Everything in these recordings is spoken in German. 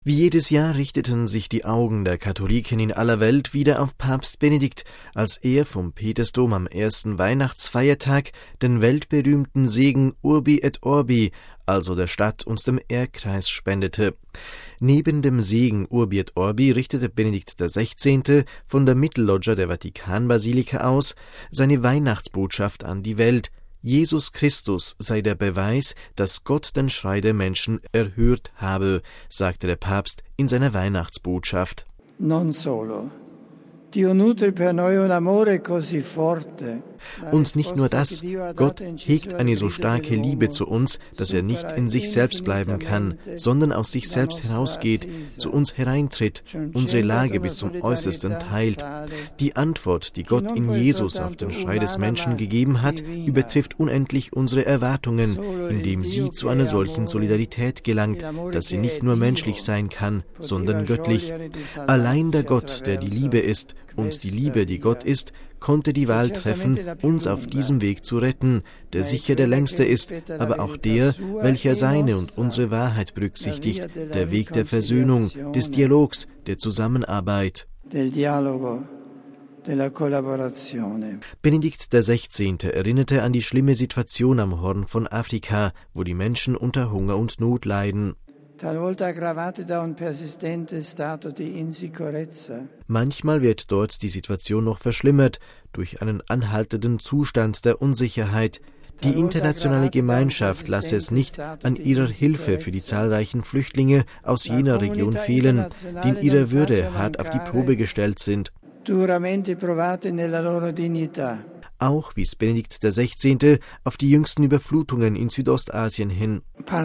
Wie jedes Jahr richteten sich die Augen der Katholiken in aller Welt wieder auf Papst Benedikt, als er vom Petersdom am ersten Weihnachtsfeiertag den weltberühmten Segen Urbi et Orbi, also der Stadt und dem Erdkreis, spendete. Neben dem Segen Urbi et Orbi richtete Benedikt XVI. Von der Mittelloggia der Vatikanbasilika aus seine Weihnachtsbotschaft an die Welt. Jesus Christus sei der Beweis, dass Gott den Schrei der Menschen erhört habe, sagte der Papst in seiner Weihnachtsbotschaft. Non solo. Dio nutre per noi un amore così forte. Und nicht nur das, Gott hegt eine so starke Liebe zu uns, dass er nicht in sich selbst bleiben kann, sondern aus sich selbst herausgeht, zu uns hereintritt, unsere Lage bis zum Äußersten teilt. Die Antwort, die Gott in Jesus auf den Schrei des Menschen gegeben hat, übertrifft unendlich unsere Erwartungen, indem sie zu einer solchen Solidarität gelangt, dass sie nicht nur menschlich sein kann, sondern göttlich. Allein der Gott, der die Liebe ist, und die Liebe, die Gott ist, konnte die Wahl treffen, uns auf diesem Weg zu retten, der sicher der längste ist, aber auch der, welcher seine und unsere Wahrheit berücksichtigt, der Weg der Versöhnung, des Dialogs, der Zusammenarbeit. Benedikt XVI. Erinnerte an die schlimme Situation am Horn von Afrika, wo die Menschen unter Hunger und Not leiden. Manchmal wird dort die Situation noch verschlimmert durch einen anhaltenden Zustand der Unsicherheit. Die internationale Gemeinschaft lasse es nicht an ihrer Hilfe für die zahlreichen Flüchtlinge aus jener Region fehlen, die in ihrer Würde hart auf die Probe gestellt sind. Auch wies Benedikt XVI. Auf die jüngsten Überflutungen in Südostasien hin.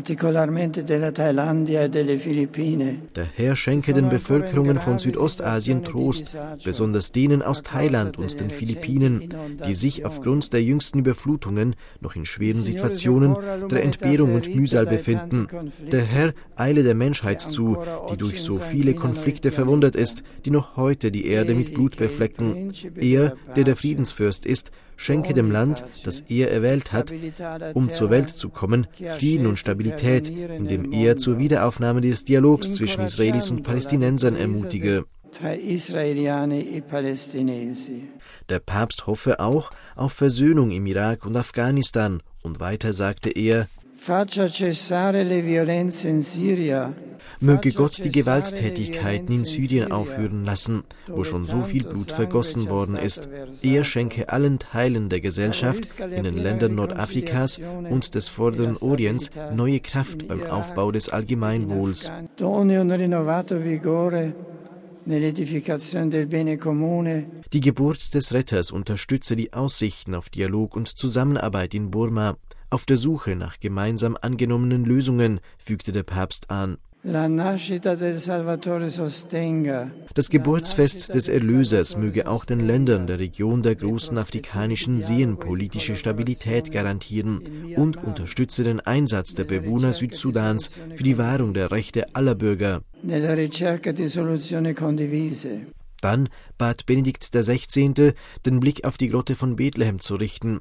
Der Herr schenke den Bevölkerungen von Südostasien Trost, besonders denen aus Thailand und den Philippinen, die sich aufgrund der jüngsten Überflutungen noch in schweren Situationen der Entbehrung und Mühsal befinden. Der Herr eile der Menschheit zu, die durch so viele Konflikte verwundert ist, die noch heute die Erde mit Blut beflecken. Er, der der Friedensfürst ist, schenke dem Land, das er erwählt hat, um zur Welt zu kommen, Frieden und Stabilität, indem er zur Wiederaufnahme des Dialogs zwischen Israelis und Palästinensern ermutige. Der Papst hoffe auch auf Versöhnung im Irak und Afghanistan, und weiter sagte er: Möge Gott die Gewalttätigkeiten in Syrien aufhören lassen, wo schon so viel Blut vergossen worden ist. Er schenke allen Teilen der Gesellschaft in den Ländern Nordafrikas und des Vorderen Orients neue Kraft beim Aufbau des Allgemeinwohls. Die Geburt des Retters unterstütze die Aussichten auf Dialog und Zusammenarbeit in Burma. Auf der Suche nach gemeinsam angenommenen Lösungen, fügte der Papst an. Das Geburtsfest des Erlösers möge auch den Ländern der Region der großen afrikanischen Seen politische Stabilität garantieren und unterstütze den Einsatz der Bewohner Südsudans für die Wahrung der Rechte aller Bürger. Dann bat Benedikt XVI., den Blick auf die Grotte von Bethlehem zu richten.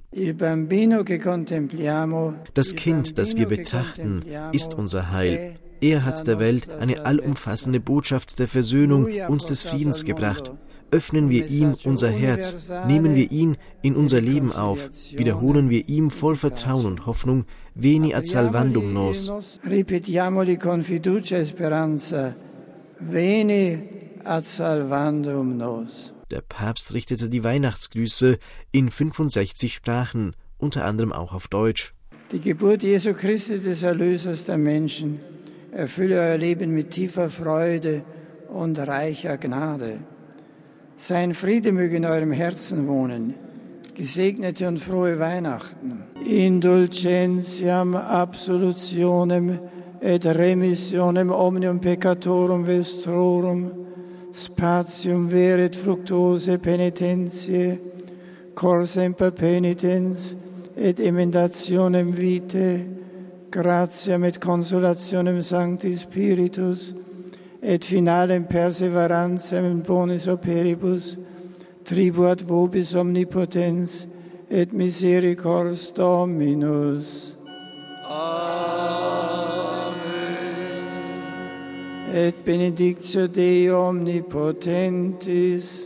Das Kind, das wir betrachten, ist unser Heil. Er hat der Welt eine allumfassende Botschaft der Versöhnung und des Friedens gebracht. Öffnen wir ihm unser Herz, nehmen wir ihn in unser Leben auf, wiederholen wir ihm voll Vertrauen und Hoffnung: Veni ad salvandum nos. Ripetiamoli con fiducia e speranza. Veni ad salvandum nos. Der Papst richtete die Weihnachtsgrüße in 65 Sprachen, unter anderem auch auf Deutsch. Die Geburt Jesu Christi, des Erlösers der Menschen, erfülle euer Leben mit tiefer Freude und reicher Gnade. Sein Friede möge in eurem Herzen wohnen. Gesegnete und frohe Weihnachten. Indulgentiam absolutionem et remissionem omnium peccatorum vestrorum, spatium veret fructuose penitentiae, cor semper penitens et emendationem vitae, gratiam et consolationem Sancti Spiritus, et finalem perseverantiam in bonis operibus, tribuat vobis omnipotens, et misericors Dominus. Amen. et benedictio Dei omnipotentis,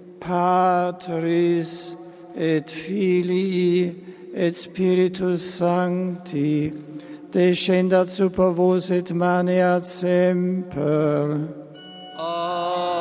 Patris et Filii et Spiritus Sancti, descendat super vos et maneat semper. Amen.